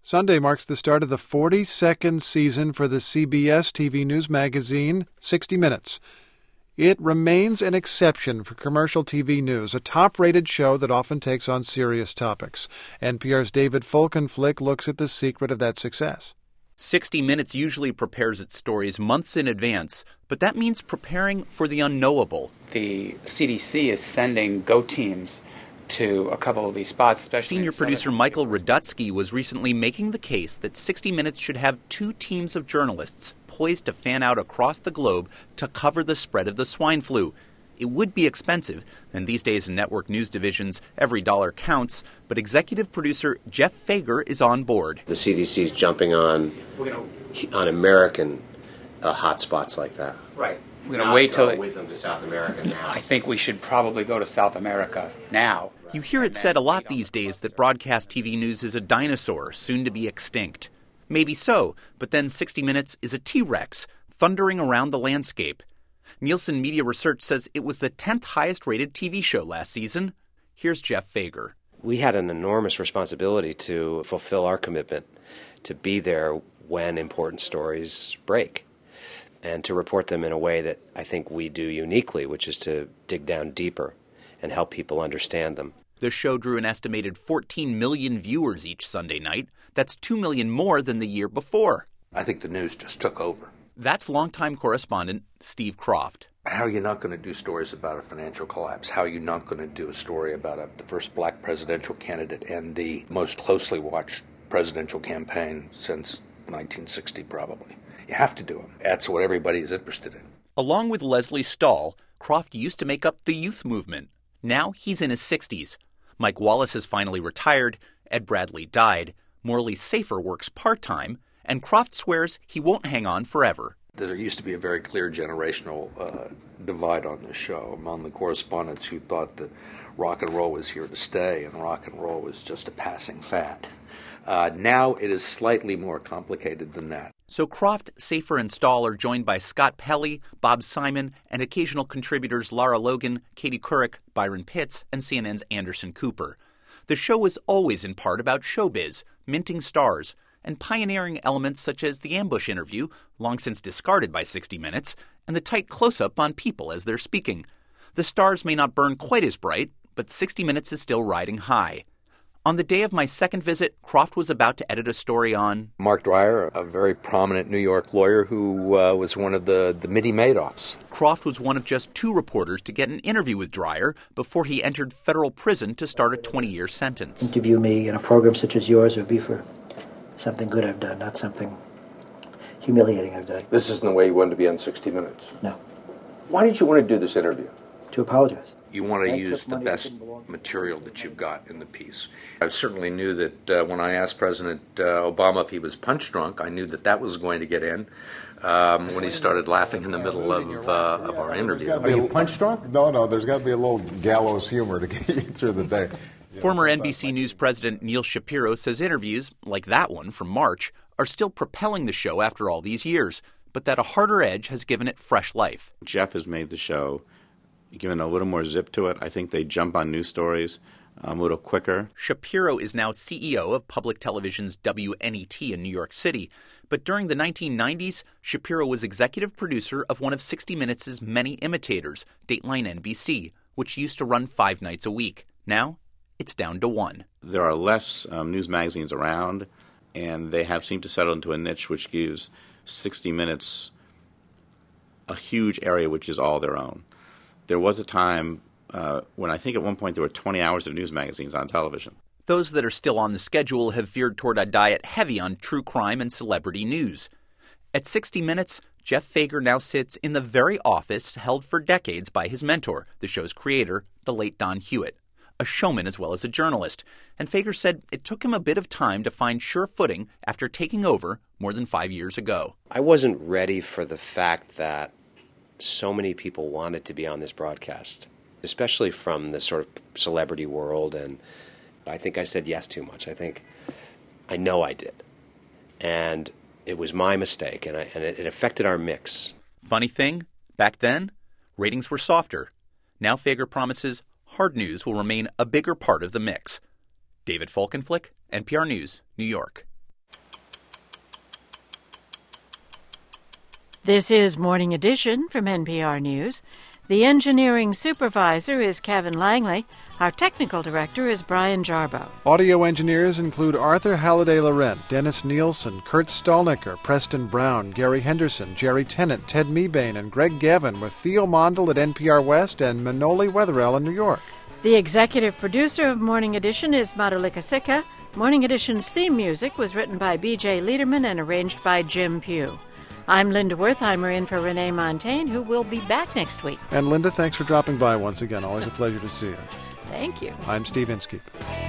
Sunday marks the start of the 42nd season for the CBS TV news magazine, 60 Minutes. It remains an exception for commercial TV news, a top-rated show that often takes on serious topics. NPR's David Folkenflik looks at the secret of that success. 60 Minutes usually prepares its stories months in advance, but that means preparing for the unknowable. The CDC is sending GO teams to a couple of these spots, especially Senior producer Michael Radutsky was recently making the case that 60 Minutes should have two teams of journalists poised to fan out across the globe to cover the spread of the swine flu. It would be expensive, and these days in network news divisions, every dollar counts, but executive producer Jeff Fager is on board. The CDC's jumping on American hotspots like that. Right. We're going to wait till with them to South America now. I think we should probably go to South America now. You hear it said a lot these days that broadcast TV news is a dinosaur, soon to be extinct. Maybe so, but then 60 Minutes is a T-Rex, thundering around the landscape. Nielsen Media Research says it was the 10th highest-rated TV show last season. Here's Jeff Fager. We had an enormous responsibility to fulfill our commitment to be there when important stories break, and to report them in a way that I think we do uniquely, which is to dig down deeper and help people understand them. The show drew an estimated 14 million viewers each Sunday night. That's 2 million more than the year before. I think the news just took over. That's longtime correspondent Steve Kroft. How are you not going to do stories about a financial collapse? How are you not going to do a story about the first black presidential candidate and the most closely watched presidential campaign since 1960, probably? You have to do them. That's what everybody is interested in. Along with Leslie Stahl, Kroft used to make up the youth movement. Now he's in his 60s. Mike Wallace has finally retired, Ed Bradley died, Morley Safer works part-time, and Kroft swears he won't hang on forever. There used to be a very clear generational divide on this show among the correspondents who thought that rock and roll was here to stay and rock and roll was just a passing fad. Now it is slightly more complicated than that. So Kroft, Safer, and Stahl are joined by Scott Pelley, Bob Simon, and occasional contributors Lara Logan, Katie Couric, Byron Pitts, and CNN's Anderson Cooper. The show was always in part about showbiz, minting stars, and pioneering elements such as the ambush interview, long since discarded by 60 Minutes, and the tight close-up on people as they're speaking. The stars may not burn quite as bright, but 60 Minutes is still riding high. On the day of my second visit, Kroft was about to edit a story on Mark Dwyer, a very prominent New York lawyer who was one of the Mitty Madoffs. Kroft was one of just two reporters to get an interview with Dwyer before he entered federal prison to start a 20-year sentence. Interview me in a program such as yours would be for something good I've done, not something humiliating I've done. This isn't the way you wanted to be on 60 Minutes. No. Why did you want to do this interview? To apologize. You want to use the best material that you've got in the piece. I certainly knew that when I asked President Obama if he was punch drunk, I knew that was going to get in when he started laughing in the middle of our interview. Are you punch drunk? No, there's got to be a little gallows humor to get you through the day. Former NBC News president Neil Shapiro says interviews, like that one from March, are still propelling the show after all these years, but that a harder edge has given it fresh life. Jeff has made the show, given a little more zip to it. I think they jump on news stories a little quicker. Shapiro is now CEO of public television's WNET in New York City. But during the 1990s, Shapiro was executive producer of one of 60 Minutes' many imitators, Dateline NBC, which used to run 5 nights a week. Now, it's down to 1. There are less news magazines around, and they have seemed to settle into a niche which gives 60 Minutes a huge area which is all their own. There was a time when I think at one point there were 20 hours of news magazines on television. Those that are still on the schedule have veered toward a diet heavy on true crime and celebrity news. At 60 Minutes, Jeff Fager now sits in the very office held for decades by his mentor, the show's creator, the late Don Hewitt, a showman as well as a journalist. And Fager said it took him a bit of time to find sure footing after taking over more than 5 years ago. I wasn't ready for the fact that so many people wanted to be on this broadcast, especially from the sort of celebrity world, and I think I said yes too much. I know I did. And it was my mistake, and it affected our mix. Funny thing, back then, ratings were softer. Now Fager promises hard news will remain a bigger part of the mix. David Folkenflik, NPR News, New York. This is Morning Edition from NPR News. The engineering supervisor is Kevin Langley. Our technical director is Brian Jarboe. Audio engineers include Arthur Halliday-Laurent, Dennis Nielsen, Kurt Stallnicker, Preston Brown, Gary Henderson, Jerry Tennant, Ted Mebane, and Greg Gavin, with Theo Mondel at NPR West and Manoli Wetherell in New York. The executive producer of Morning Edition is Madhulika Sikka. Morning Edition's theme music was written by B.J. Liederman and arranged by Jim Pugh. I'm Linda Wertheimer in for Renee Montaigne, who will be back next week. And Linda, thanks for dropping by once again. Always a pleasure to see you. Thank you. I'm Steve Inskeep.